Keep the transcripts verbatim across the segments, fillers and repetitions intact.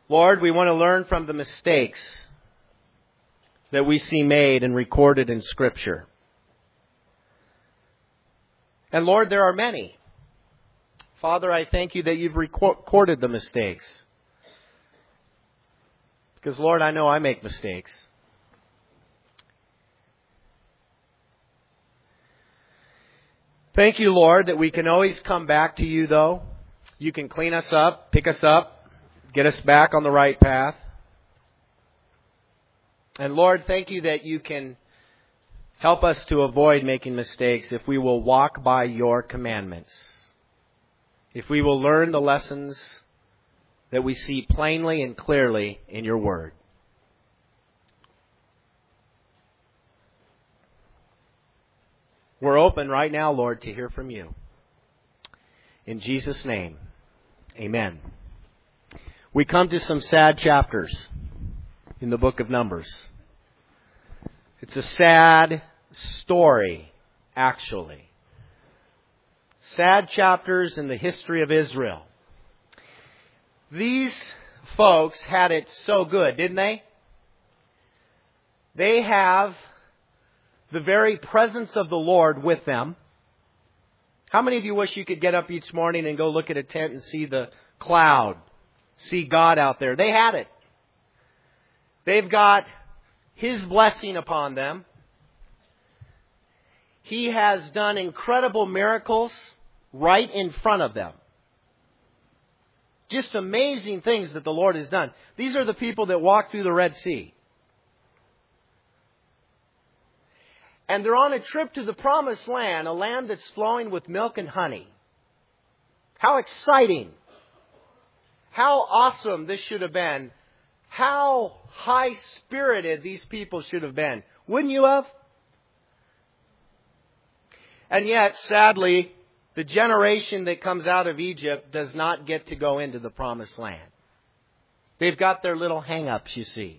Lord, we want to learn from the mistakes that we see made and recorded in Scripture. And Lord, there are many. Father, I thank you that you've recorded the mistakes. Because, Lord, I know I make mistakes. Thank you, Lord, that we can always come back to you, though. You can clean us up, pick us up, get us back on the right path. And Lord, thank you that you can help us to avoid making mistakes if we will walk by your commandments. If we will learn the lessons that we see plainly and clearly in your word. We're open right now, Lord, to hear from you. In Jesus' name, amen. We come to some sad chapters in the book of Numbers. It's a sad story, actually. Sad chapters in the history of Israel. These folks had it so good, didn't they? They have the very presence of the Lord with them. How many of you wish you could get up each morning and go look at a tent and see the cloud, see God out there? They had it. They've got His blessing upon them. He has done incredible miracles right in front of them. Just amazing things that the Lord has done. These are the people that walked through the Red Sea. And they're on a trip to the Promised Land, a land that's flowing with milk and honey. How exciting. How awesome this should have been. How high-spirited these people should have been. Wouldn't you have? And yet, sadly, the generation that comes out of Egypt does not get to go into the Promised Land. They've got their little hang-ups, you see.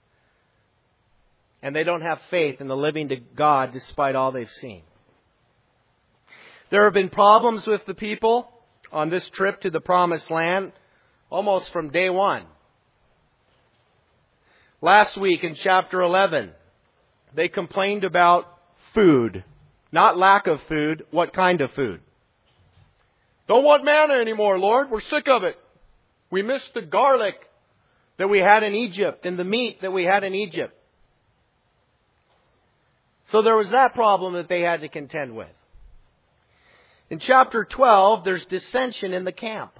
And they don't have faith in the living to God despite all they've seen. There have been problems with the people on this trip to the Promised Land almost from day one. Last week in chapter eleven, they complained about food. Not lack of food, what kind of food? Don't want manna anymore, Lord. We're sick of it. We miss the garlic that we had in Egypt and the meat that we had in Egypt. So there was that problem that they had to contend with. In chapter twelve, there's dissension in the camp.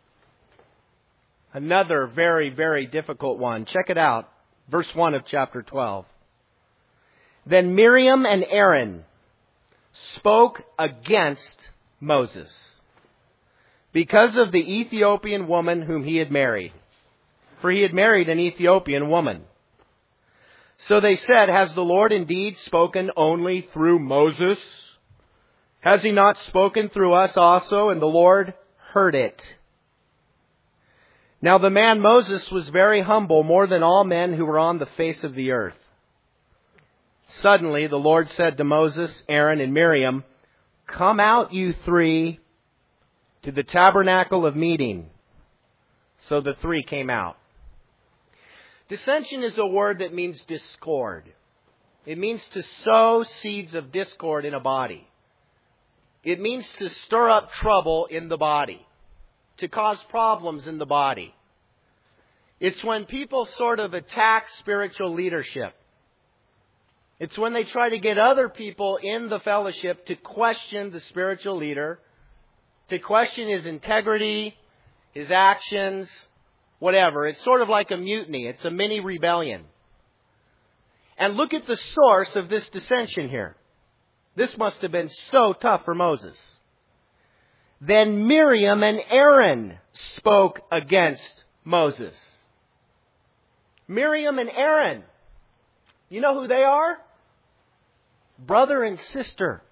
Another very, very difficult one. Check it out. Verse one of chapter twelve. Then Miriam and Aaron spoke against Moses because of the Ethiopian woman whom he had married. For he had married an Ethiopian woman. So they said, has the Lord indeed spoken only through Moses? Has He not spoken through us also? And the Lord heard it. Now the man Moses was very humble, more than all men who were on the face of the earth. Suddenly the Lord said to Moses, Aaron, and Miriam, come out, you three, to the tabernacle of meeting. So the three came out. Dissension is a word that means discord. It means to sow seeds of discord in a body. It means to stir up trouble in the body, to cause problems in the body. It's when people sort of attack spiritual leadership. It's when they try to get other people in the fellowship to question the spiritual leader, to question his integrity, his actions, whatever. It's sort of like a mutiny. It's a mini rebellion. And look at the source of this dissension here. This must have been so tough for Moses. Then Miriam and Aaron spoke against Moses. Miriam and Aaron. You know who they are? Brother and sister.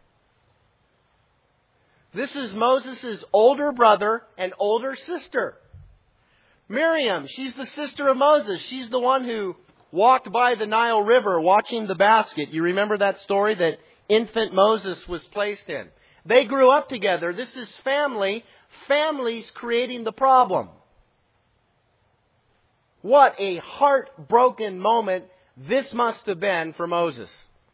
This is Moses' older brother and older sister. Miriam, she's the sister of Moses. She's the one who walked by the Nile River watching the basket. You remember that story that infant Moses was placed in? They grew up together. This is family. Families creating the problem. What a heartbroken moment this must have been for Moses.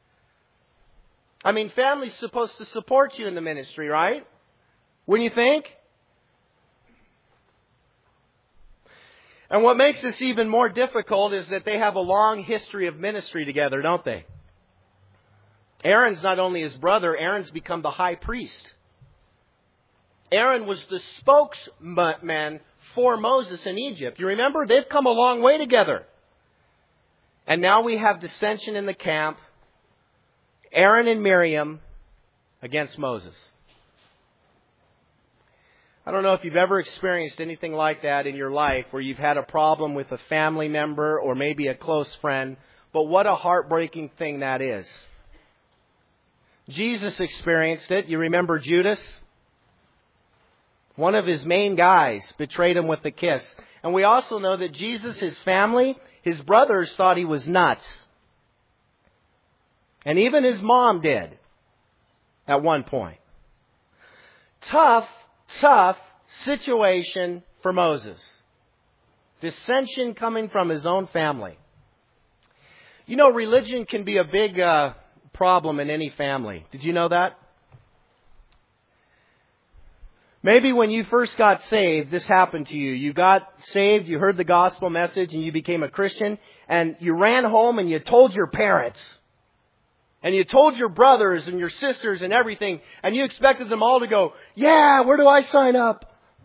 I mean, family's supposed to support you in the ministry, right? Wouldn't you think? And what makes this even more difficult is that they have a long history of ministry together, don't they? Aaron's not only his brother, Aaron's become the high priest. Aaron was the spokesman for Moses in Egypt. You remember? They've come a long way together. And now we have dissension in the camp. Aaron and Miriam against Moses. I don't know if you've ever experienced anything like that in your life where you've had a problem with a family member or maybe a close friend, but what a heartbreaking thing that is. Jesus experienced it. You remember Judas? One of his main guys betrayed him with a kiss. And we also know that Jesus, his family, his brothers thought he was nuts. And even his mom did at one point. Tough, tough situation for Moses. Dissension coming from his own family. You know, religion can be a big uh, problem in any family. Did you know that? Maybe when you first got saved, this happened to you. You got saved, you heard the gospel message, and you became a Christian, and you ran home and you told your parents. And you told your brothers and your sisters and everything, and you expected them all to go, yeah, where do I sign up?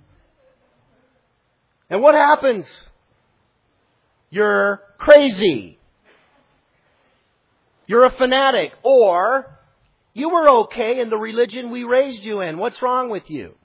And what happens? You're crazy. You're a fanatic. Or, you were okay in the religion we raised you in. What's wrong with you?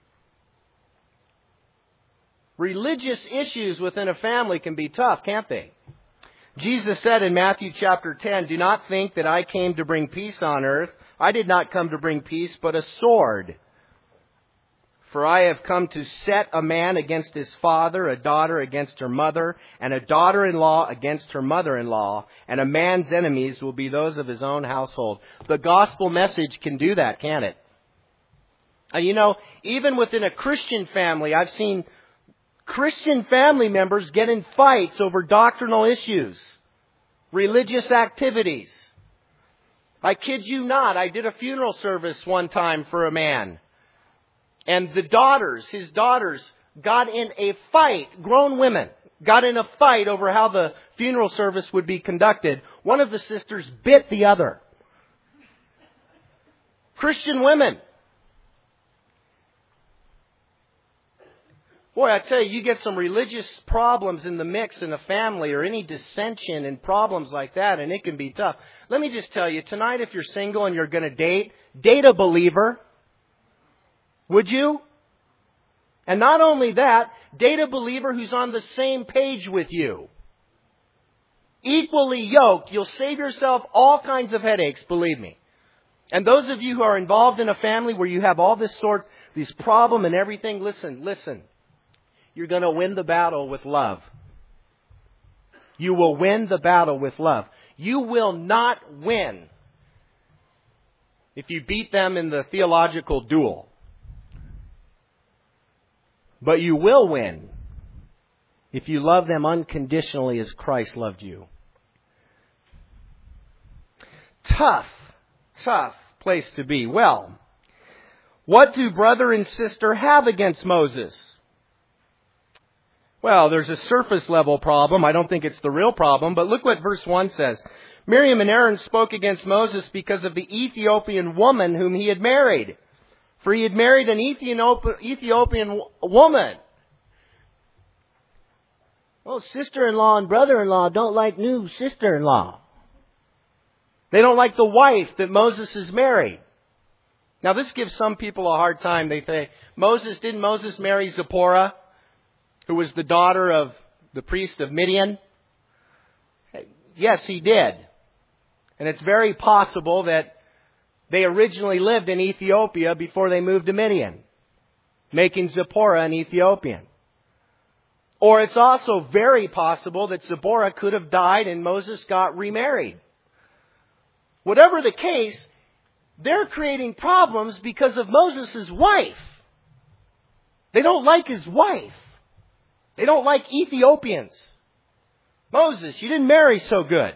Religious issues within a family can be tough, can't they? Jesus said in Matthew chapter ten, do not think that I came to bring peace on earth. I did not come to bring peace, but a sword. For I have come to set a man against his father, a daughter against her mother, and a daughter-in-law against her mother-in-law, and a man's enemies will be those of his own household. The gospel message can do that, can't it? And you know, even within a Christian family, I've seen Christian family members get in fights over doctrinal issues, religious activities. I kid you not, I did a funeral service one time for a man. And the daughters, his daughters, got in a fight, grown women, got in a fight over how the funeral service would be conducted. One of the sisters bit the other. Christian women. Boy, I tell you, you get some religious problems in the mix in a family or any dissension and problems like that, and it can be tough. Let me just tell you, tonight if you're single and you're going to date, date a believer. Would you? And not only that, date a believer who's on the same page with you. Equally yoked, you'll save yourself all kinds of headaches, believe me. And those of you who are involved in a family where you have all this sort, this problem and everything, listen, listen. You're going to win the battle with love. You will win the battle with love. You will not win if you beat them in the theological duel. But you will win if you love them unconditionally as Christ loved you. Tough, tough place to be. Well, what do brother and sister have against Moses? Well, there's a surface level problem. I don't think it's the real problem, but look what verse one says. Miriam and Aaron spoke against Moses because of the Ethiopian woman whom he had married. For he had married an Ethiopian woman. Well, sister-in-law and brother-in-law don't like new sister-in-law. They don't like the wife that Moses has married. Now, this gives some people a hard time. They say, Moses, didn't Moses marry Zipporah, who was the daughter of the priest of Midian? Yes, he did. And it's very possible that they originally lived in Ethiopia before they moved to Midian, making Zipporah an Ethiopian. Or it's also very possible that Zipporah could have died and Moses got remarried. Whatever the case, they're creating problems because of Moses' wife. They don't like his wife. They don't like Ethiopians. Moses, you didn't marry so good.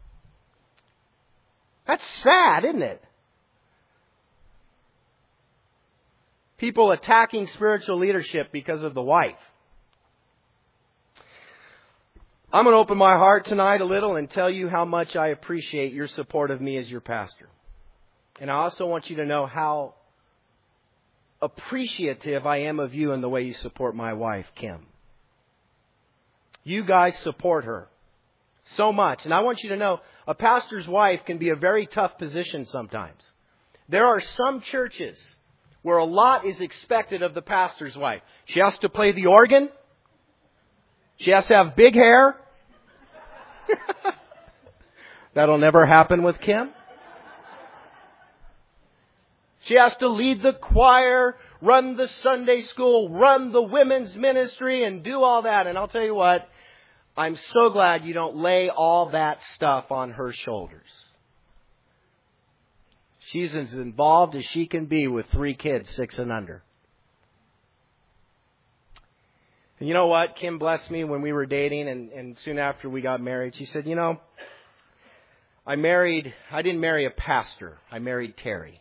That's sad, isn't it? People attacking spiritual leadership because of the wife. I'm going to open my heart tonight a little and tell you how much I appreciate your support of me as your pastor. And I also want you to know how appreciative I am of you in the way you support my wife, Kim. You guys support her so much. And I want you to know a pastor's wife can be a very tough position sometimes. There are some churches where a lot is expected of the pastor's wife. She has to play the organ. She has to have big hair. That'll never happen with Kim. She has to lead the choir, run the Sunday school, run the women's ministry, and do all that. And I'll tell you what, I'm so glad you don't lay all that stuff on her shoulders. She's as involved as she can be with three kids, six and under. And you know what? Kim blessed me when we were dating, and, and soon after we got married. She said, you know, I married, I didn't marry a pastor. I married Terry.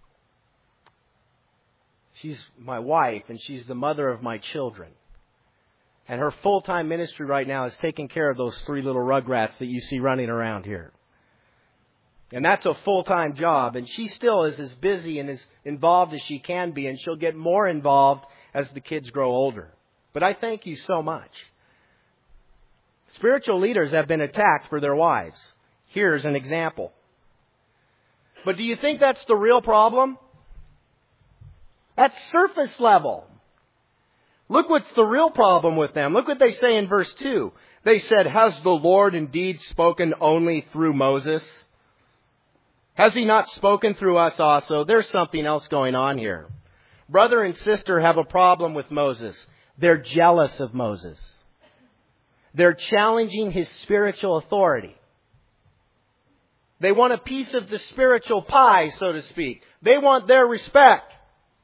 She's my wife, and she's the mother of my children. And her full-time ministry right now is taking care of those three little rugrats that you see running around here. And that's a full-time job. And she still is as busy and as involved as she can be. And she'll get more involved as the kids grow older. But I thank you so much. Spiritual leaders have been attacked for their wives. Here's an example. But do you think that's the real problem? That's surface level. Look what's the real problem with them. Look what they say in verse two. They said, has the Lord indeed spoken only through Moses? Has He not spoken through us also? There's something else going on here. Brother and sister have a problem with Moses. They're jealous of Moses. They're challenging his spiritual authority. They want a piece of the spiritual pie, so to speak. They want their respect.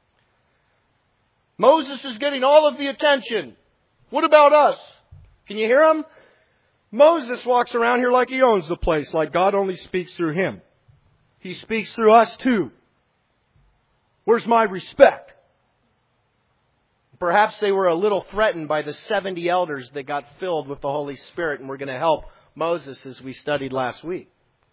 Moses is getting all of the attention. What about us? Can you hear him? Moses walks around here like he owns the place, like God only speaks through him. He speaks through us too. Where's my respect? Perhaps they were a little threatened by the seventy elders that got filled with the Holy Spirit and were going to help Moses as we studied last week.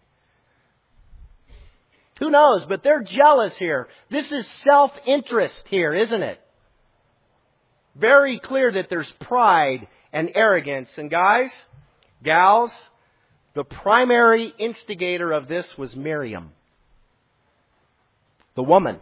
Who knows? But they're jealous here. This is self-interest here, isn't it? Very clear that there's pride and arrogance. And guys, gals, the primary instigator of this was Miriam, the woman.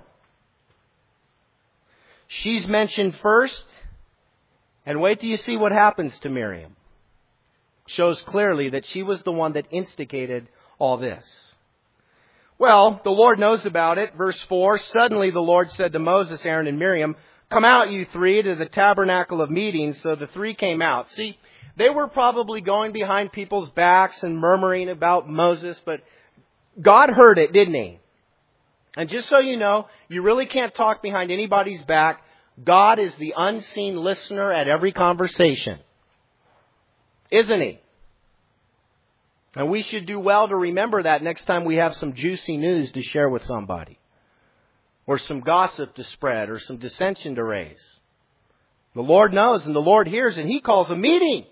She's mentioned first, and wait till you see what happens to Miriam. Shows clearly that she was the one that instigated all this. Well, the Lord knows about it. Verse four, suddenly the Lord said to Moses, Aaron, and Miriam, come out, you three, to the tabernacle of meetings. So the three came out. See, they were probably going behind people's backs and murmuring about Moses, but God heard it, didn't He? And just so you know, you really can't talk behind anybody's back. God is the unseen listener at every conversation. Isn't He? And we should do well to remember that next time we have some juicy news to share with somebody. Or some gossip to spread, or some dissension to raise. The Lord knows and the Lord hears, and He calls a meeting.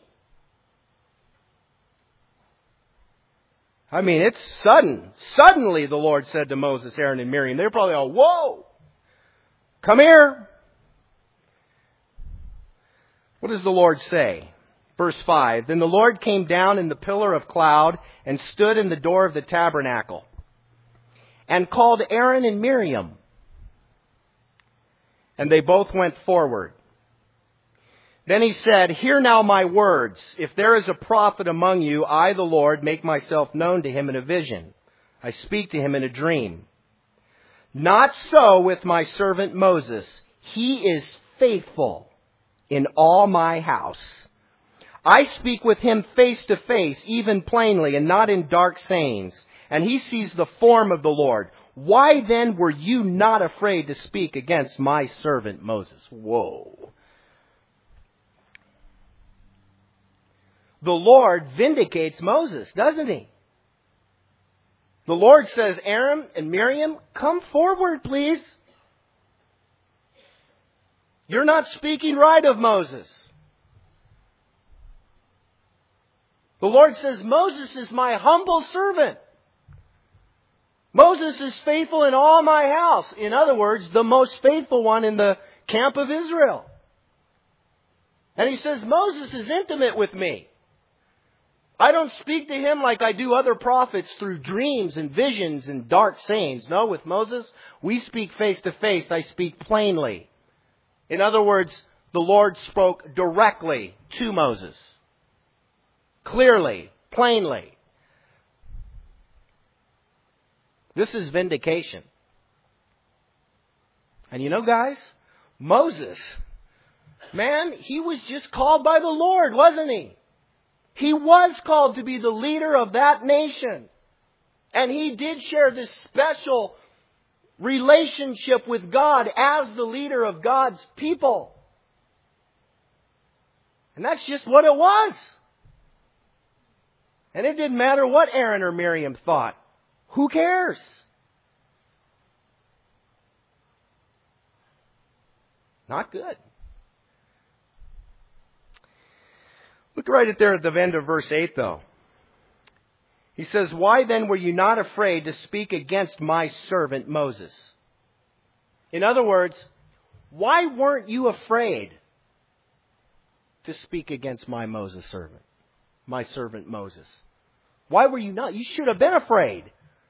I mean, it's sudden. Suddenly, the Lord said to Moses, Aaron, and Miriam. They're probably all, whoa! Come here! What does the Lord say? Verse five, then the Lord came down in the pillar of cloud and stood in the door of the tabernacle and called Aaron and Miriam. And they both went forward. Then He said, hear now my words. If there is a prophet among you, I, the Lord, make myself known to him in a vision. I speak to him in a dream. Not so with my servant Moses. He is faithful in all my house. I speak with him face to face, even plainly, and not in dark sayings. And he sees the form of the Lord. Why then were you not afraid to speak against my servant Moses? Whoa. the Lord vindicates Moses, doesn't He? The Lord says, Aaron and Miriam, come forward, please. You're not speaking right of Moses. The Lord says, Moses is my humble servant. Moses is faithful in all my house. In other words, the most faithful one in the camp of Israel. And He says, Moses is intimate with me. I don't speak to him like I do other prophets through dreams and visions and dark sayings. No, with Moses, we speak face to face. I speak plainly. In other words, the Lord spoke directly to Moses. Clearly, plainly. This is vindication. And you know, guys, Moses, man, he was just called by the Lord, wasn't he? He was called to be the leader of that nation. And he did share this special relationship with God as the leader of God's people. And that's just what it was. And it didn't matter what Aaron or Miriam thought. Who cares? Not good. Look right at there at the end of verse eight, though. He says, why then were you not afraid to speak against my servant Moses? In other words, why weren't you afraid to speak against my Moses servant, my servant Moses? Why were you not? You should have been afraid.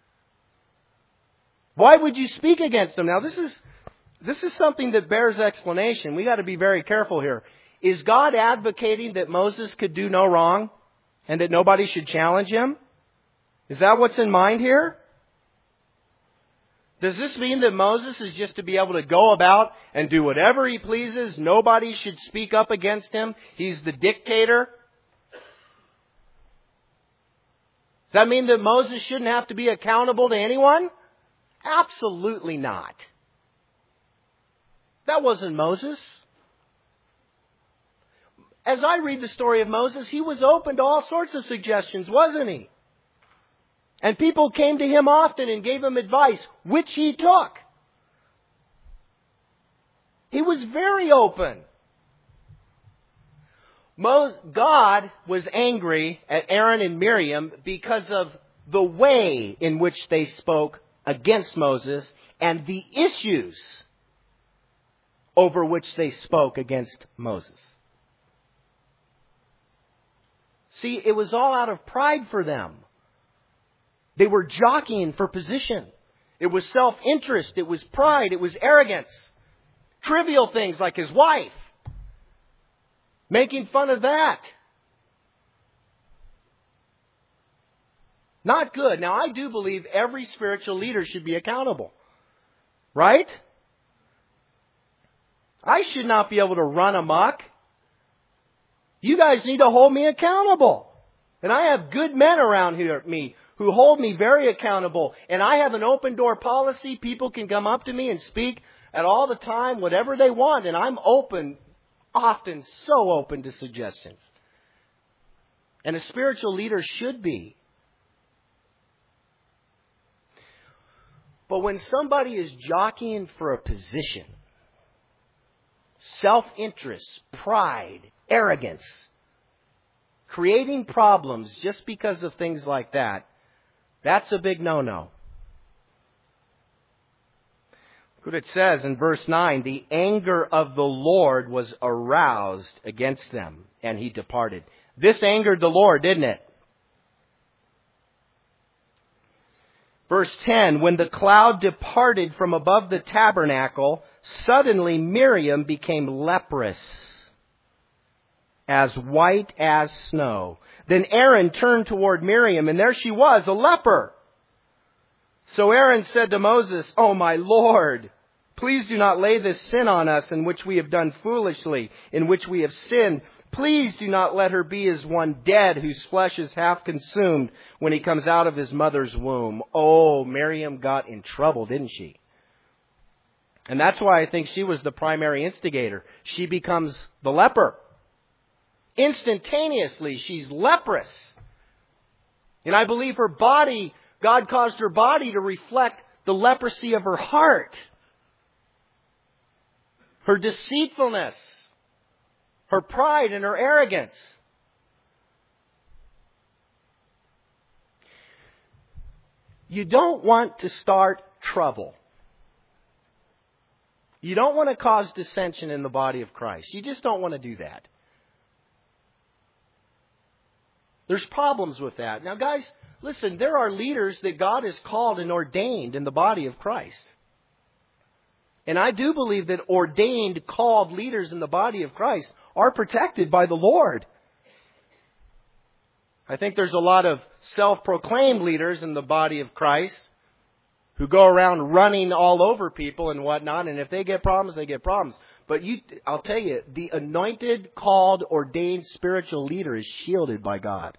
Why would you speak against him? Now, this is this is something that bears explanation. We got to be very careful here. Is God advocating that Moses could do no wrong and that nobody should challenge him? Is that what's in mind here? Does this mean that Moses is just to be able to go about and do whatever he pleases? Nobody should speak up against him? He's the dictator? Does that mean that Moses shouldn't have to be accountable to anyone? Absolutely not. That wasn't Moses. As I read the story of Moses, he was open to all sorts of suggestions, wasn't he? And people came to him often and gave him advice, which he took. He was very open. God was angry at Aaron and Miriam because of the way in which they spoke against Moses and the issues over which they spoke against Moses. See, it was all out of pride for them. They were jockeying for position. It was self-interest. It was pride. It was arrogance. Trivial things like his wife. Making fun of that. Not good. Now, I do believe every spiritual leader should be accountable. Right? I should not be able to run amok. You guys need to hold me accountable. And I have good men around here at me who hold me very accountable. And I have an open door policy. People can come up to me and speak at all the time, whatever they want. And I'm open, often so open to suggestions. And a spiritual leader should be. But when somebody is jockeying for a position, self-interest, pride, arrogance, creating problems just because of things like that, that's a big no-no. Look what it says in verse nine. The anger of the Lord was aroused against them, and he departed. This angered the Lord, didn't it? Verse ten. When the cloud departed from above the tabernacle, suddenly Miriam became leprous, as white as snow. Then Aaron turned toward Miriam, and there she was, a leper. So Aaron said to Moses, "Oh, my Lord, please do not lay this sin on us in which we have done foolishly, in which we have sinned. Please do not let her be as one dead whose flesh is half consumed when he comes out of his mother's womb." Oh, Miriam got in trouble, didn't she? And that's why I think she was the primary instigator. She becomes the leper. Instantaneously, she's leprous. And I believe her body, God caused her body to reflect the leprosy of her heart. Her deceitfulness. Her pride and her arrogance. You don't want to start trouble. You don't want to cause dissension in the body of Christ. You just don't want to do that. There's problems with that. Now, guys, listen, there are leaders that God has called and ordained in the body of Christ. And I do believe that ordained, called leaders in the body of Christ are protected by the Lord. I think there's a lot of self-proclaimed leaders in the body of Christ who go around running all over people and whatnot, and if they get problems, they get problems. But you, I'll tell you, the anointed, called, ordained spiritual leader is shielded by God.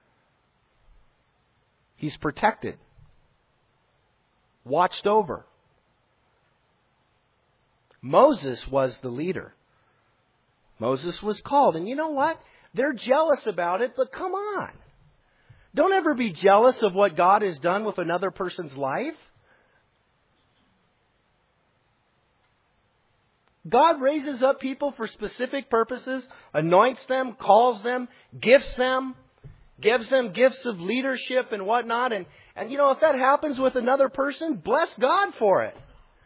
He's protected, watched over. Moses was the leader. Moses was called, and you know what? They're jealous about it, but come on. Don't ever be jealous of what God has done with another person's life. God raises up people for specific purposes, anoints them, calls them, gifts them, gives them gifts of leadership and whatnot. And, and you know, if that happens with another person, bless God for it.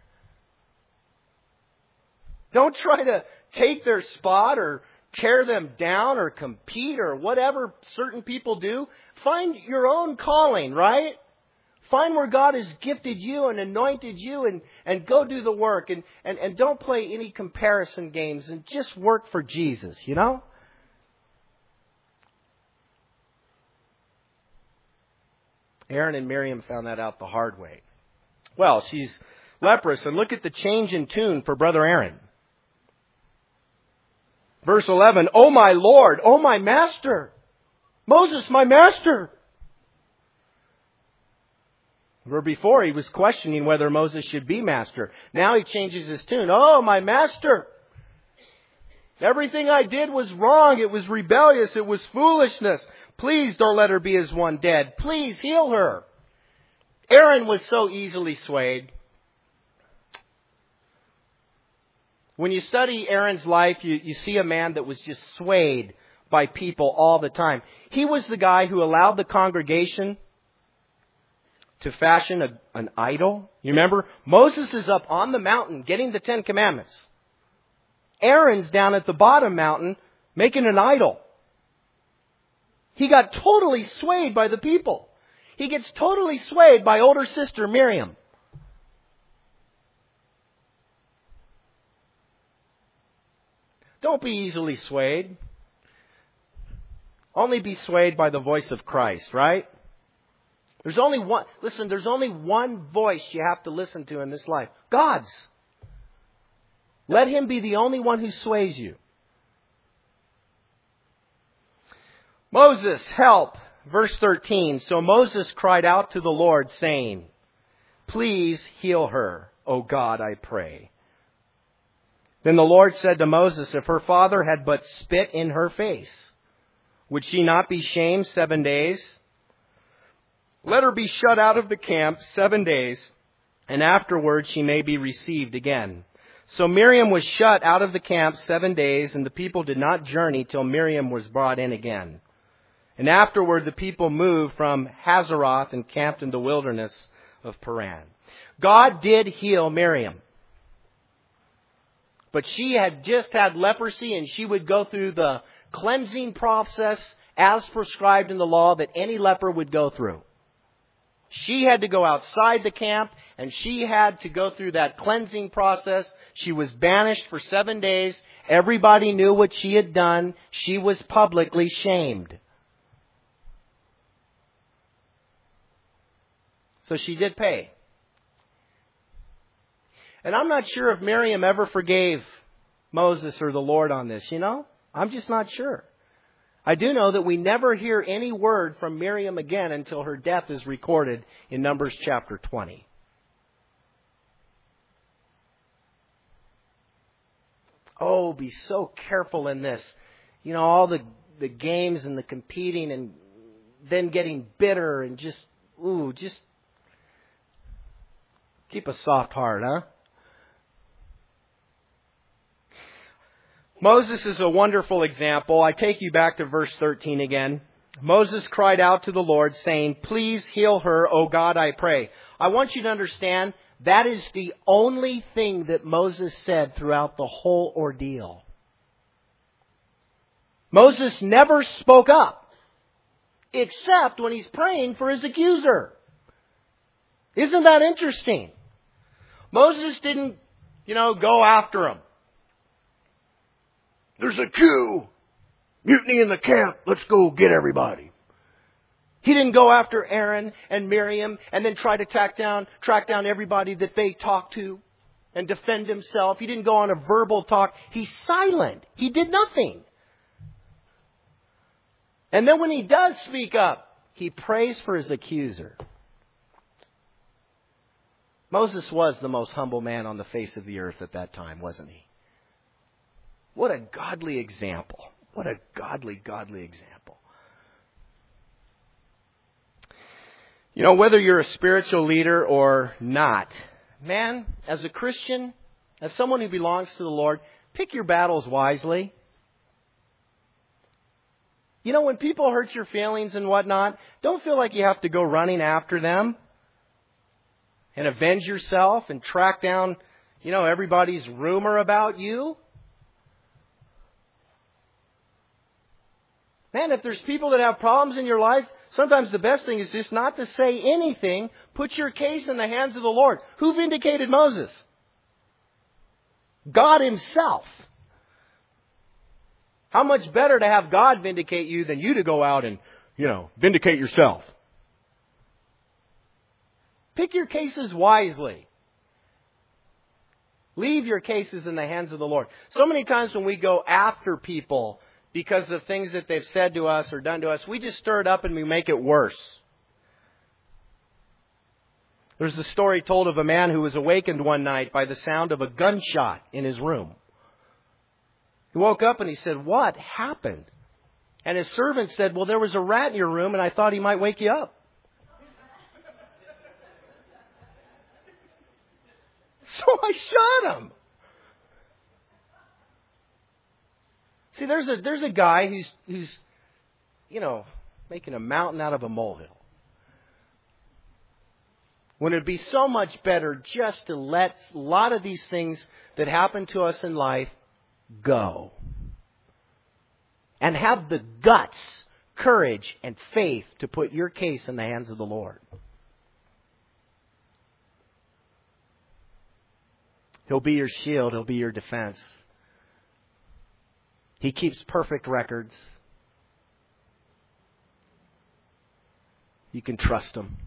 Don't try to take their spot or tear them down or compete or whatever certain people do. Find your own calling, right? Find where God has gifted you and anointed you and, and go do the work. And, and, and don't play any comparison games and just work for Jesus, you know? Aaron and Miriam found that out the hard way. Well, she's leprous, and look at the change in tune for Brother Aaron. Verse eleven, "Oh my Lord, oh my master, Moses, my master." Where before he was questioning whether Moses should be master. Now he changes his tune. "Oh, my master, everything I did was wrong. It was rebellious. It was foolishness. Please don't let her be as one dead. Please heal her." Aaron was so easily swayed. When you study Aaron's life, you, you see a man that was just swayed by people all the time. He was the guy who allowed the congregation to fashion a, an idol. You remember? Moses is up on the mountain getting the Ten Commandments. Aaron's down at the bottom mountain making an idol. He got totally swayed by the people. He gets totally swayed by older sister Miriam. Don't be easily swayed. Only be swayed by the voice of Christ, right? There's only one, listen, there's only one voice you have to listen to in this life. God's. Let Him be the only one who sways you. Moses, help. Verse thirteen. "So Moses cried out to the Lord, saying, 'Please heal her, O God, I pray.' Then the Lord said to Moses, 'If her father had but spit in her face, would she not be shamed seven days? Let her be shut out of the camp seven days, and afterward she may be received again.' So Miriam was shut out of the camp seven days, and the people did not journey till Miriam was brought in again. And afterward the people moved from Hazeroth and camped in the wilderness of Paran." God did heal Miriam. But she had just had leprosy, and she would go through the cleansing process as prescribed in the law that any leper would go through. She had to go outside the camp, and she had to go through that cleansing process. She was banished for seven days. Everybody knew what she had done. She was publicly shamed. So she did pay. And I'm not sure if Miriam ever forgave Moses or the Lord on this, you know? I'm just not sure. I do know that we never hear any word from Miriam again until her death is recorded in Numbers chapter twenty. Oh, be so careful in this. you know, all the, the games and the competing and then getting bitter and just, ooh, just keep a soft heart, huh? Moses is a wonderful example. I take you back to verse thirteen again. Moses cried out to the Lord, saying, "Please heal her, O God, I pray." I want you to understand, that is the only thing that Moses said throughout the whole ordeal. Moses never spoke up, except when he's praying for his accuser. Isn't that interesting? Moses didn't, you know, go after him. There's a coup. Mutiny in the camp. Let's go get everybody. He didn't go after Aaron and Miriam and then try to track down, track down everybody that they talked to and defend himself. He didn't go on a verbal talk. He's silent. He did nothing. And then when he does speak up, he prays for his accuser. Moses was the most humble man on the face of the earth at that time, wasn't he? What a godly example. What a godly, godly example. You know, whether you're a spiritual leader or not, man, as a Christian, as someone who belongs to the Lord, pick your battles wisely. You know, when people hurt your feelings and whatnot, don't feel like you have to go running after them and avenge yourself and track down, you know, everybody's rumor about you. Man, if there's people that have problems in your life, sometimes the best thing is just not to say anything. Put your case in the hands of the Lord. Who vindicated Moses? God Himself. How much better to have God vindicate you than you to go out and, you know, vindicate yourself? Pick your cases wisely. Leave your cases in the hands of the Lord. So many times when we go after people because of things that they've said to us or done to us, we just stir it up and we make it worse. There's a story told of a man who was awakened one night by the sound of a gunshot in his room. He woke up and he said, "What happened?" And his servant said, "Well, there was a rat in your room and I thought he might wake you up." So I shot him. See, there's a there's a guy who's who's, you know, making a mountain out of a molehill. When it'd be so much better just to let a lot of these things that happen to us in life go. And have the guts, courage, and faith to put your case in the hands of the Lord. He'll be your shield. He'll be your defense. He keeps perfect records. You can trust Him.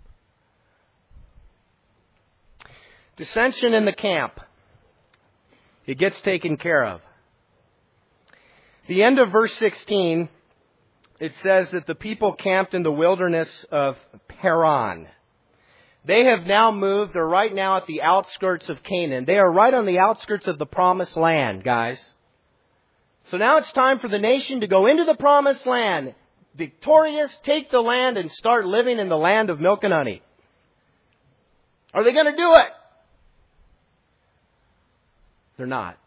Dissension in the camp. It gets taken care of. The end of verse sixteen, it says that the people camped in the wilderness of Paran. They have now moved. They're right now at the outskirts of Canaan. They are right on the outskirts of the promised land, guys. So now it's time for the nation to go into the promised land, victorious, take the land, and start living in the land of milk and honey. Are they going to do it? They're not.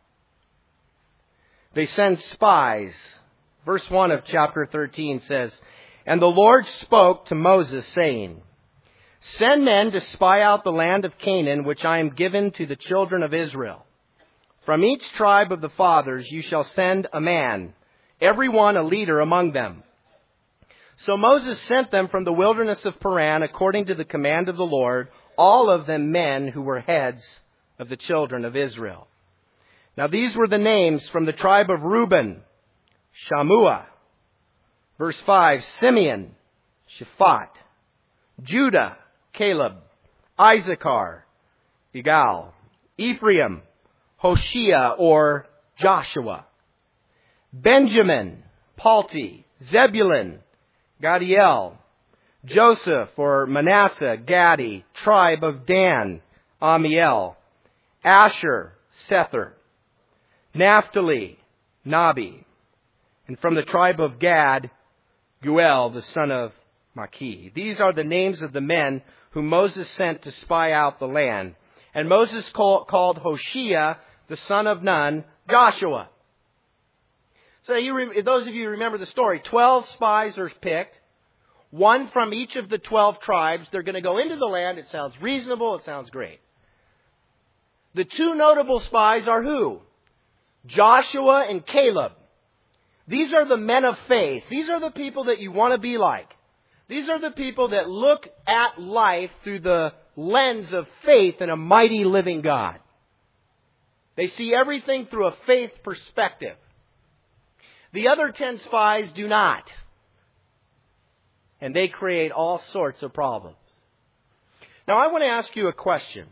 They send spies. Verse one of chapter thirteen says, "And the Lord spoke to Moses, saying, Send men to spy out the land of Canaan, which I am given to the children of Israel. From each tribe of the fathers you shall send a man, every one a leader among them." So Moses sent them from the wilderness of Paran according to the command of the Lord, all of them men who were heads of the children of Israel. Now these were the names from the tribe of Reuben: Shammua. Verse five, Simeon, Shaphat. Judah, Caleb. Issachar, Igal. Ephraim, Hoshea or Joshua. Benjamin, Palti. Zebulun, Gadiel. Joseph or Manasseh, Gadi. Tribe of Dan, Amiel. Asher, Sether. Naphtali, Nabi. And from the tribe of Gad, Guel, the son of Maki. These are the names of the men whom Moses sent to spy out the land. And Moses call, called Hoshea, the son of Nun, Joshua. So you, those of you who remember the story, twelve spies are picked. One from each of the twelve tribes. They're going to go into the land. It sounds reasonable. It sounds great. The two notable spies are who? Joshua and Caleb. These are the men of faith. These are the people that you want to be like. These are the people that look at life through the lens of faith in a mighty living God. They see everything through a faith perspective. The other ten spies do not. And they create all sorts of problems. Now I want to ask you a question.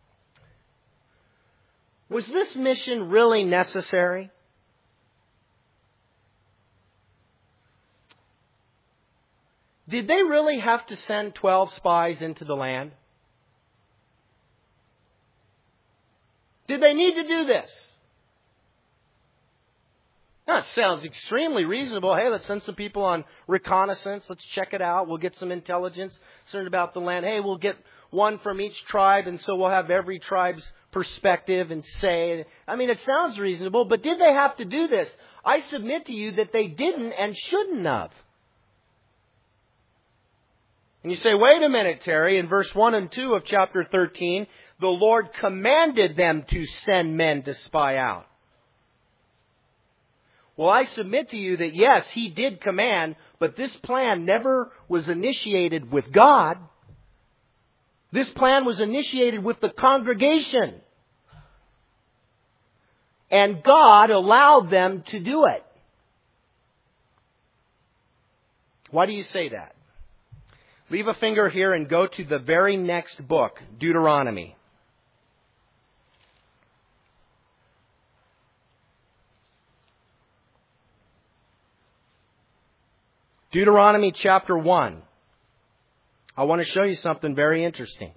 Was this mission really necessary? Did they really have to send twelve spies into the land? Did they need to do this? That sounds extremely reasonable. Hey, let's send some people on reconnaissance. Let's check it out. We'll get some intelligence concerned about the land. Hey, we'll get one from each tribe, and so we'll have every tribe's perspective and say. I mean, it sounds reasonable, but did they have to do this? I submit to you that they didn't and shouldn't have. And you say, wait a minute, Terry. In verse one and two of chapter thirteen, the Lord commanded them to send men to spy out. Well, I submit to you that yes, He did command, but this plan never was initiated with God. This plan was initiated with the congregation. And God allowed them to do it. Why do you say that? Leave a finger here and go to the very next book, Deuteronomy. Deuteronomy chapter one. I want to show you something very interesting.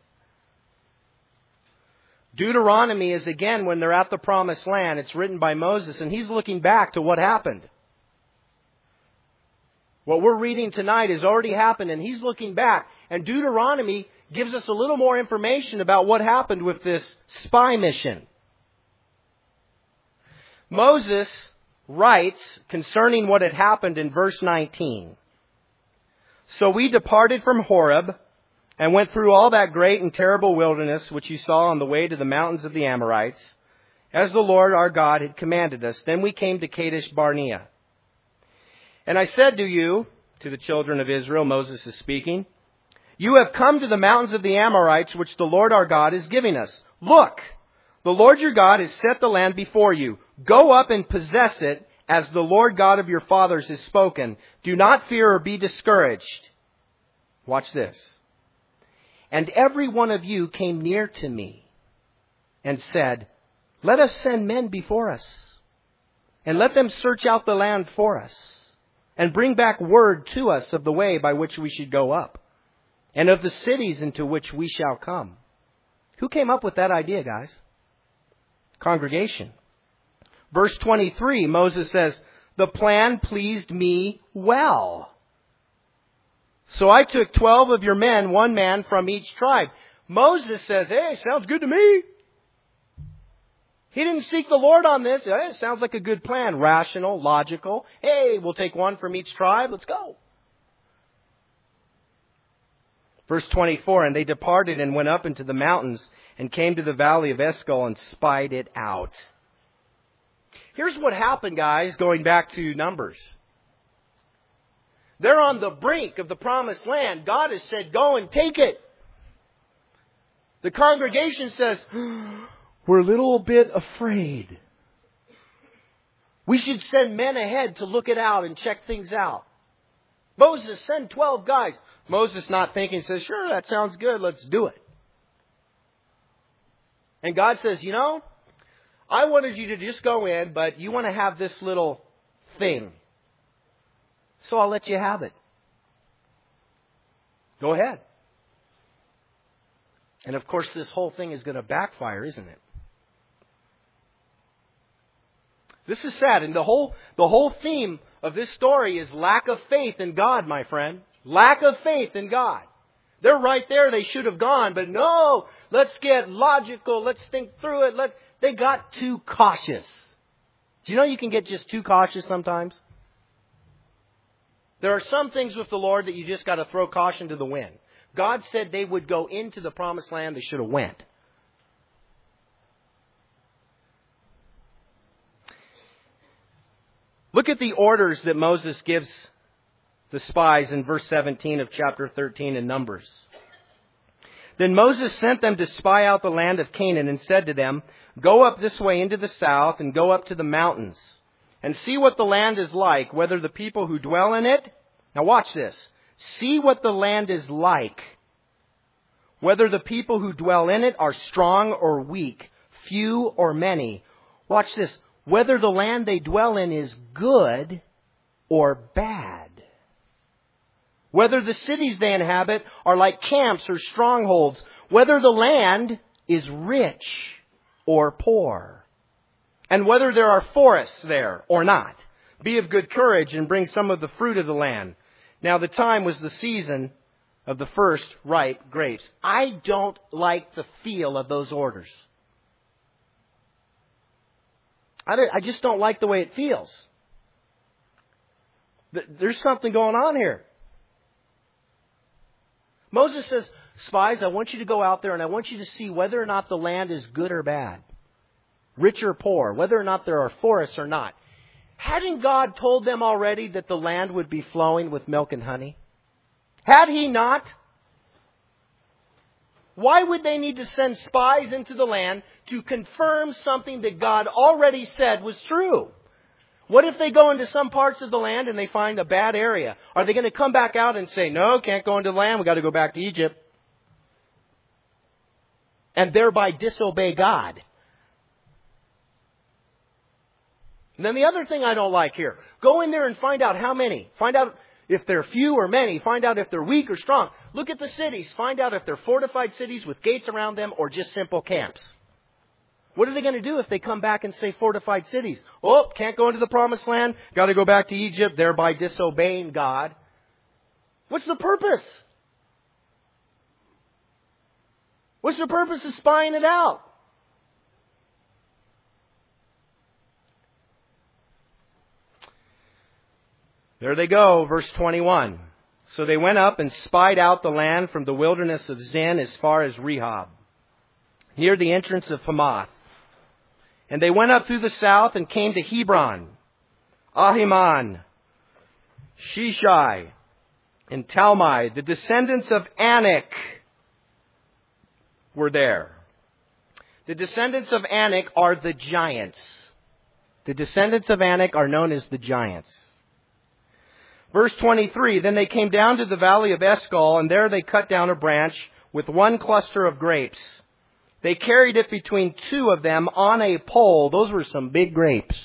Deuteronomy is again when they're at the promised land. It's written by Moses and he's looking back to what happened. What we're reading tonight has already happened and he's looking back. And Deuteronomy gives us a little more information about what happened with this spy mission. Moses writes concerning what had happened in verse nineteen. So we departed from Horeb and went through all that great and terrible wilderness which you saw on the way to the mountains of the Amorites, as the Lord our God had commanded us. Then we came to Kadesh Barnea. And I said to you, to the children of Israel, Moses is speaking, you have come to the mountains of the Amorites, which the Lord our God is giving us. Look, the Lord your God has set the land before you. Go up and possess it, as the Lord God of your fathers has spoken. Do not fear or be discouraged. Watch this. And every one of you came near to me and said, let us send men before us, and let them search out the land for us, and bring back word to us of the way by which we should go up, and of the cities into which we shall come. Who came up with that idea, guys? Congregation. Verse twenty-three, Moses says, the plan pleased me well. So I took twelve of your men, one man from each tribe. Moses says, hey, sounds good to me. He didn't seek the Lord on this. Hey, it sounds like a good plan. Rational, logical. Hey, we'll take one from each tribe. Let's go. Verse twenty-four, and they departed and went up into the mountains and came to the valley of Eshcol and spied it out. Here's what happened, guys, going back to Numbers. They're on the brink of the promised land. God has said, go and take it. The congregation says, we're a little bit afraid. We should send men ahead to look it out and check things out. Moses, send twelve guys. Moses, not thinking, says, sure, that sounds good. Let's do it. And God says, you know, I wanted you to just go in, but you want to have this little thing. So I'll let you have it. Go ahead. And of course, this whole thing is going to backfire, isn't it? This is sad. And the whole, the whole theme of this story is lack of faith in God, my friend. Lack of faith in God. They're right there. They should have gone. But no, let's get logical. Let's think through it. Let's, they got too cautious. Do you know you can get just too cautious sometimes? There are some things with the Lord that you just got to throw caution to the wind. God said they would go into the promised land. They should have went. Look at the orders that Moses gives the spies in verse seventeen of chapter thirteen in Numbers. Then Moses sent them to spy out the land of Canaan and said to them, "Go up this way into the south and go up to the mountains and see what the land is like, whether the people who dwell in it..." Now watch this. See what the land is like, whether the people who dwell in it are strong or weak, few or many. Watch this. Whether the land they dwell in is good or bad. Whether the cities they inhabit are like camps or strongholds. Whether the land is rich or poor. And whether there are forests there or not. Be of good courage and bring some of the fruit of the land. Now the time was the season of the first ripe grapes. I don't like the feel of those orders. I just don't like the way it feels. There's something going on here. Moses says, "Spies, I want you to go out there and I want you to see whether or not the land is good or bad. Rich or poor. Whether or not there are forests or not." Hadn't God told them already that the land would be flowing with milk and honey? Had He not? Why would they need to send spies into the land to confirm something that God already said was true? What if they go into some parts of the land and they find a bad area? Are they going to come back out and say, "No, can't go into the land, we've got to go back to Egypt"? And thereby disobey God. And then the other thing I don't like here, go in there and find out how many. Find out if they're few or many. Find out if they're weak or strong. Look at the cities. Find out if they're fortified cities with gates around them or just simple camps. What are they going to do if they come back and say fortified cities? Oh, can't go into the promised land. Got to go back to Egypt, thereby disobeying God. What's the purpose? What's the purpose of spying it out? There they go, verse twenty-one. So they went up and spied out the land from the wilderness of Zin as far as Rehob, near the entrance of Hamath. And they went up through the south and came to Hebron, Ahiman, Sheshai, and Talmai. The descendants of Anak were there. The descendants of Anak are the giants. The descendants of Anak are known as the giants. Verse twenty-three, then they came down to the valley of Eshcol, and there they cut down a branch with one cluster of grapes. They carried it between two of them on a pole. Those were some big grapes.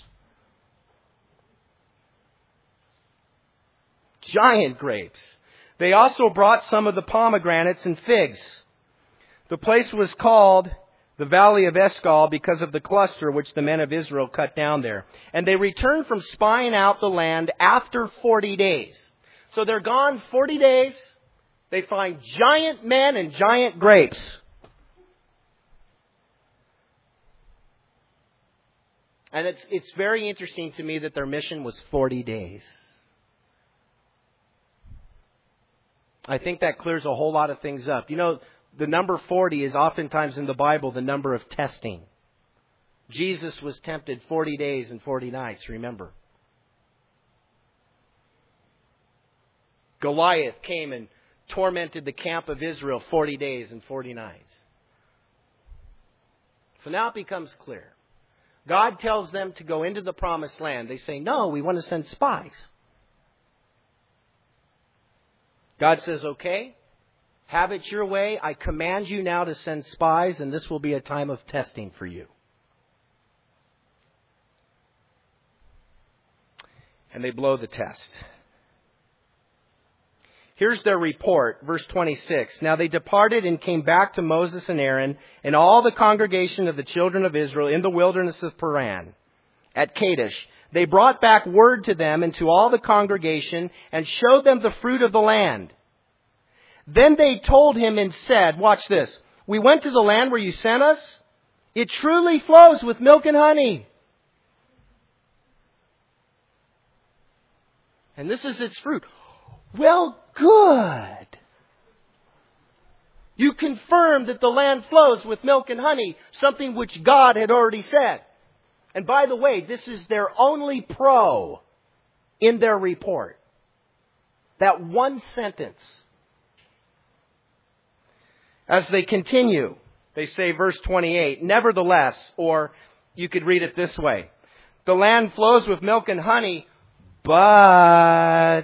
Giant grapes. They also brought some of the pomegranates and figs. The place was called the Valley of Eshcol because of the cluster which the men of Israel cut down there. And they returned from spying out the land after forty days. So they're gone forty days. They find giant men and giant grapes. And it's, it's very interesting to me that their mission was forty days. I think that clears a whole lot of things up. You know, the number forty is oftentimes in the Bible the number of testing. Jesus was tempted forty days and forty nights, remember. Goliath came and tormented the camp of Israel forty days and forty nights. So now it becomes clear. God tells them to go into the promised land. They say, "No, we want to send spies." God says, "Okay, have it your way. I command you now to send spies, and this will be a time of testing for you." And they blow the test. Here's their report, verse twenty-six. Now they departed and came back to Moses and Aaron and all the congregation of the children of Israel in the wilderness of Paran, at Kadesh. they brought back word to them and to all the congregation and showed them the fruit of the land. Then they told him and said, watch this, we went to the land where you sent us. It truly flows with milk and honey. And this is its fruit. Well, good. You confirmed that the land flows with milk and honey, something which God had already said. And by the way, this is their only pro in their report. That one sentence. As they continue, they say, verse twenty-eight, nevertheless, or you could read it this way, the land flows with milk and honey, but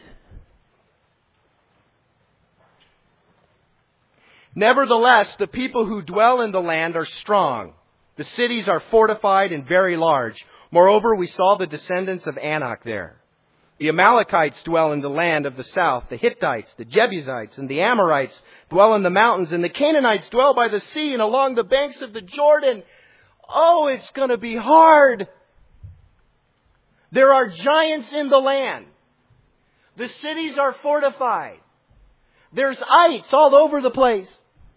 nevertheless, the people who dwell in the land are strong. The cities are fortified and very large. Moreover, we saw the descendants of Anak there. The Amalekites dwell in the land of the south. The Hittites, the Jebusites, and the Amorites dwell in the mountains. And the Canaanites dwell by the sea and along the banks of the Jordan. Oh, it's going to be hard. There are giants in the land. The cities are fortified. There's ites all over the place.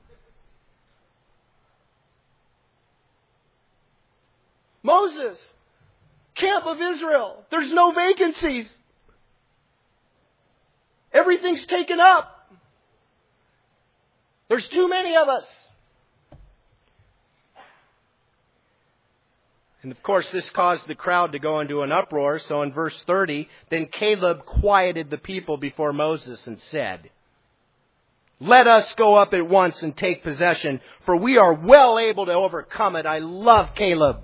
Moses, camp of Israel, there's no vacancies. Everything's taken up. There's too many of us. And of course, this caused the crowd to go into an uproar. So in verse thirty, then Caleb quieted the people before Moses and said, let us go up at once and take possession, for we are well able to overcome it. I love Caleb.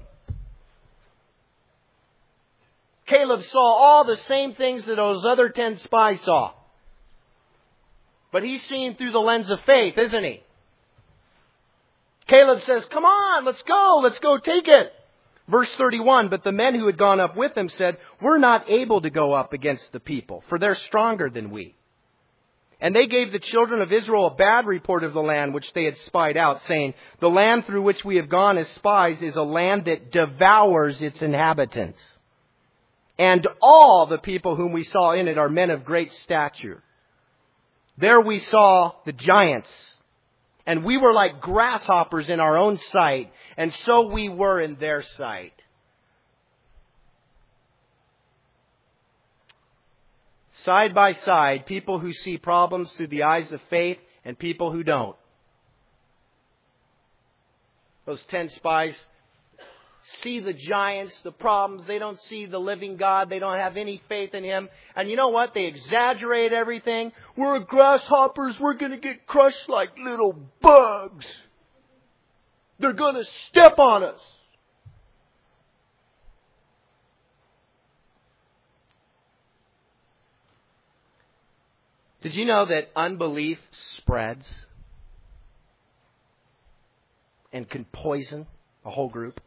Caleb saw all the same things that those other ten spies saw. But he's seeing through the lens of faith, isn't he? Caleb says, come on, let's go, let's go take it. Verse thirty-one, but the men who had gone up with him said, we're not able to go up against the people, for they're stronger than we. And they gave the children of Israel a bad report of the land which they had spied out, saying, the land through which we have gone as spies is a land that devours its inhabitants. And all the people whom we saw in it are men of great stature. There we saw the giants, and we were like grasshoppers in our own sight, and so we were in their sight. Side by side, people who see problems through the eyes of faith and people who don't. Those ten spies see the giants, the problems. They don't see the living God. They don't have any faith in Him. And you know what? They exaggerate everything. We're grasshoppers. We're going to get crushed like little bugs. They're going to step on us. Did you know that unbelief spreads and can poison a whole group?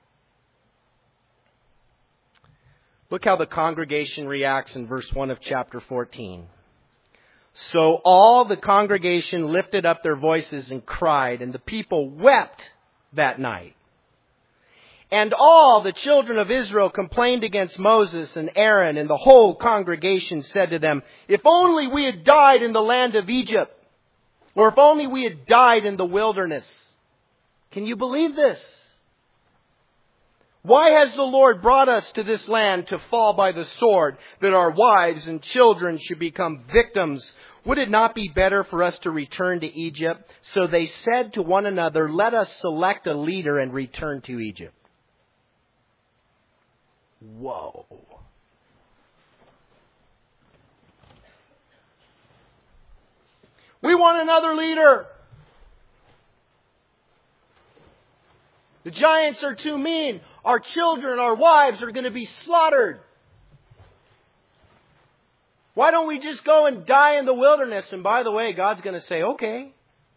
Look how the congregation reacts in verse one of chapter fourteen. So all the congregation lifted up their voices and cried, and the people wept that night. And all the children of Israel complained against Moses and Aaron, and the whole congregation said to them, if only we had died in the land of Egypt, or if only we had died in the wilderness. Can you believe this? Why has the Lord brought us to this land to fall by the sword, that our wives and children should become victims? Would it not be better for us to return to Egypt? So they said to one another, let us select a leader and return to Egypt. Whoa. We want another leader. The giants are too mean. Our children, our wives are going to be slaughtered. Why don't we just go and die in the wilderness? And by the way, God's going to say, okay.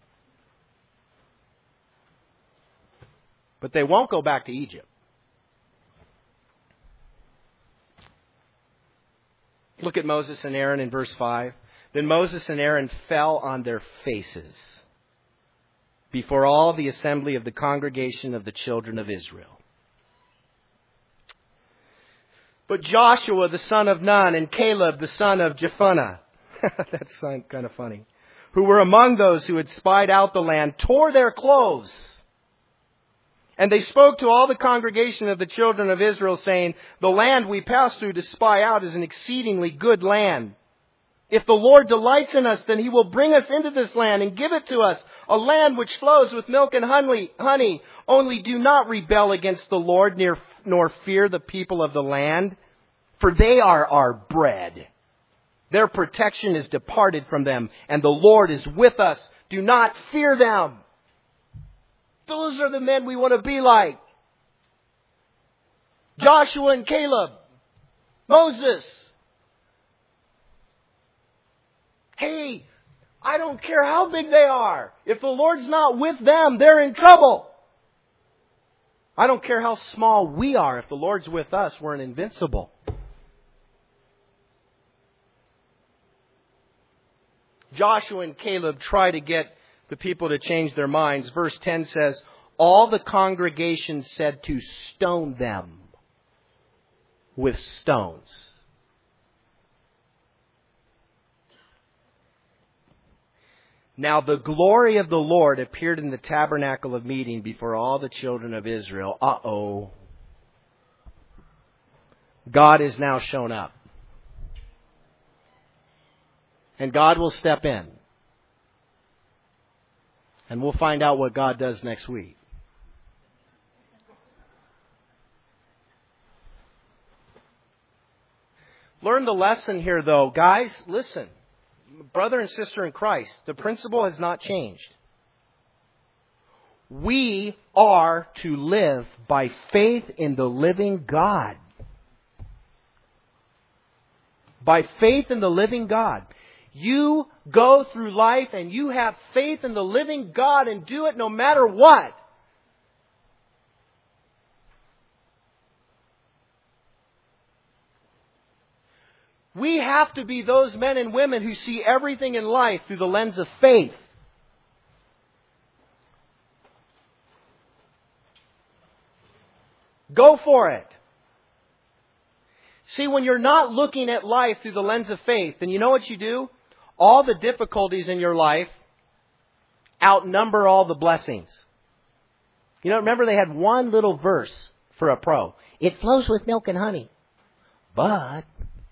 But they won't go back to Egypt. Look at Moses and Aaron in verse five. Then Moses and Aaron fell on their faces before all the assembly of the congregation of the children of Israel. But Joshua, the son of Nun, and Caleb, the son of Jephunneh, that's kind of funny, who were among those who had spied out the land, tore their clothes. And they spoke to all the congregation of the children of Israel, saying, the land we passed through to spy out is an exceedingly good land. If the Lord delights in us, then He will bring us into this land and give it to us, a land which flows with milk and honey. honey. Only do not rebel against the Lord, nor fear the people of the land, for they are our bread. Their protection is departed from them, and the Lord is with us. Do not fear them. Those are the men we want to be like. Joshua and Caleb. Moses. Hey, I don't care how big they are. If the Lord's not with them, they're in trouble. I don't care how small we are. If the Lord's with us, we're invincible. Joshua and Caleb try to get the people to change their minds. Verse ten says, all the congregation said to stone them with stones. Now the glory of the Lord appeared in the tabernacle of meeting before all the children of Israel. Uh-oh. God is now shown up. And God will step in. And we'll find out what God does next week. Learn the lesson here, though. Guys, listen. Brother and sister in Christ, the principle has not changed. We are to live by faith in the living God. By faith in the living God. You go through life and you have faith in the living God and do it no matter what. We have to be those men and women who see everything in life through the lens of faith. Go for it. See, when you're not looking at life through the lens of faith, then you know what you do? All the difficulties in your life outnumber all the blessings. You know, remember they had one little verse for a pro. It flows with milk and honey. But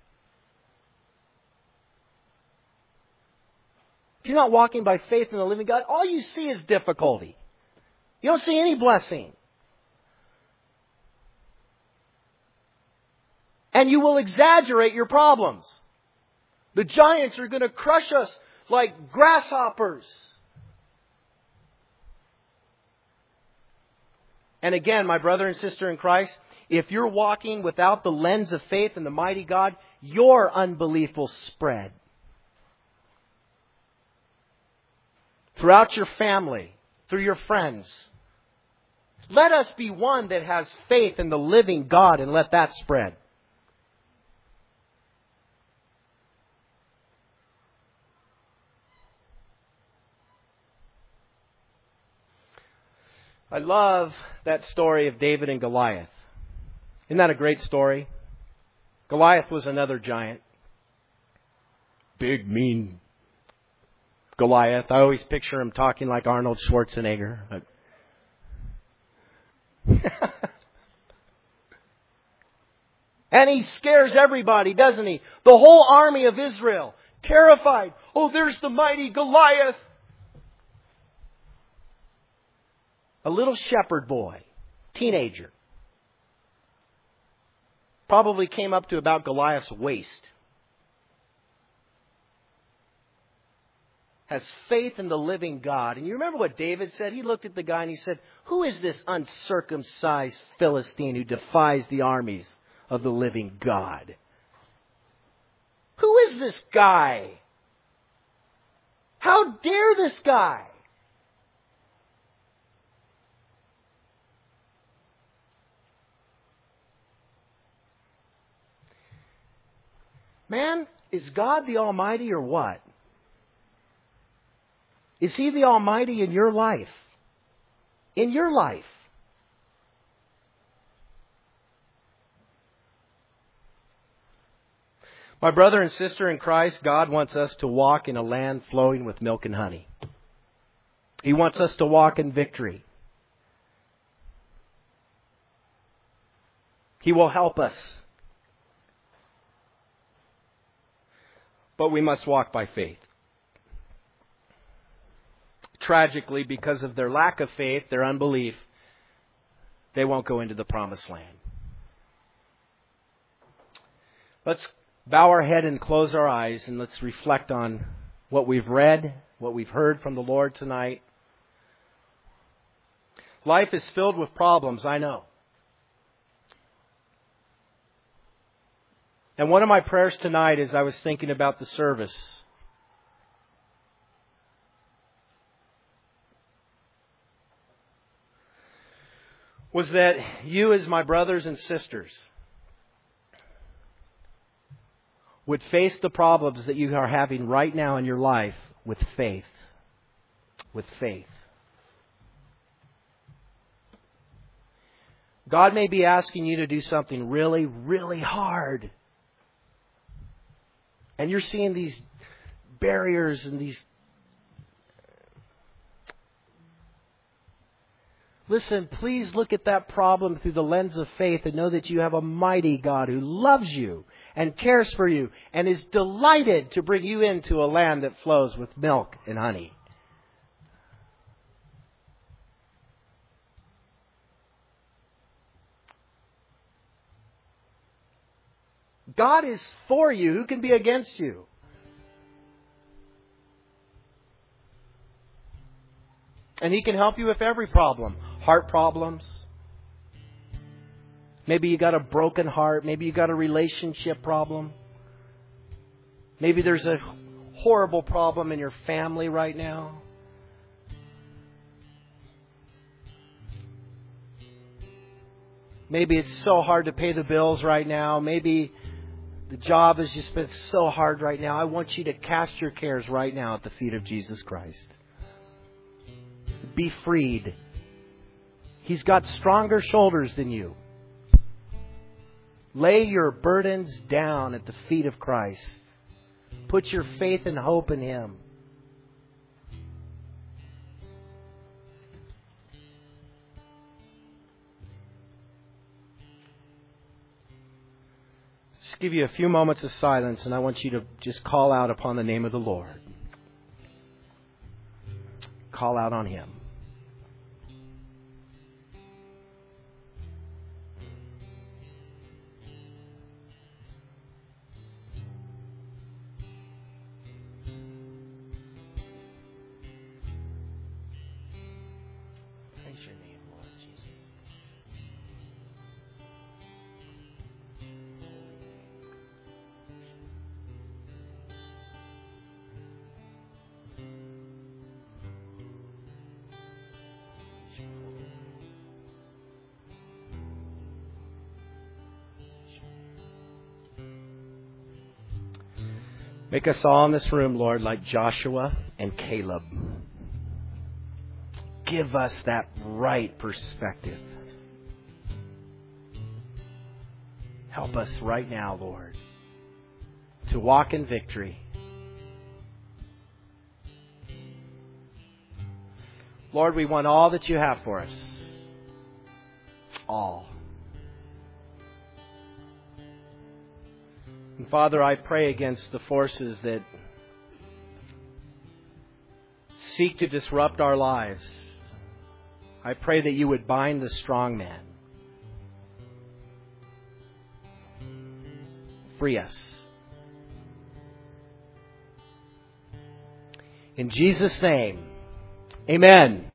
if you're not walking by faith in the living God, all you see is difficulty. You don't see any blessing. And you will exaggerate your problems. The giants are going to crush us like grasshoppers. And again, my brother and sister in Christ, if you're walking without the lens of faith in the mighty God, your unbelief will spread throughout your family, through your friends. Let us be one that has faith in the living God and let that spread. I love that story of David and Goliath. Isn't that a great story? Goliath was another giant. Big, mean Goliath. I always picture him talking like Arnold Schwarzenegger. And he scares everybody, doesn't he? The whole army of Israel, terrified. Oh, there's the mighty Goliath. A little shepherd boy, teenager, probably came up to about Goliath's waist. Has faith in the living God. And you remember what David said? He looked at the guy and he said, who is this uncircumcised Philistine who defies the armies of the living God? Who is this guy? How dare this guy? Man, is God the Almighty or what? Is He the Almighty in your life? In your life. My brother and sister in Christ, God wants us to walk in a land flowing with milk and honey. He wants us to walk in victory. He will help us. But we must walk by faith. Tragically, because of their lack of faith, their unbelief, they won't go into the promised land. Let's bow our head and close our eyes, and let's reflect on what we've read, what we've heard from the Lord tonight. Life is filled with problems, I know. And one of my prayers tonight, as I was thinking about the service, was that you, as my brothers and sisters, would face the problems that you are having right now in your life with faith. With faith. God may be asking you to do something really, really hard. And you're seeing these barriers and these... Listen, please look at that problem through the lens of faith and know that you have a mighty God who loves you and cares for you and is delighted to bring you into a land that flows with milk and honey. God is for you. Who can be against you? And He can help you with every problem. Heart problems. Maybe you got a broken heart. Maybe you got a relationship problem. Maybe there's a horrible problem in your family right now. Maybe it's so hard to pay the bills right now. Maybe the job has just been so hard right now. I want you to cast your cares right now at the feet of Jesus Christ. Be freed. He's got stronger shoulders than you. Lay your burdens down at the feet of Christ. Put your faith and hope in Him. Just give you a few moments of silence, and I want you to just call out upon the name of the Lord. Call out on Him. Praise your name, Lord Jesus. Make us all in this room, Lord, like Joshua and Caleb. Give us that right perspective. Help us right now, Lord, to walk in victory. Lord, we want all that you have for us. All. And Father, I pray against the forces that seek to disrupt our lives. I pray that you would bind the strong man. Free us. In Jesus' name, amen.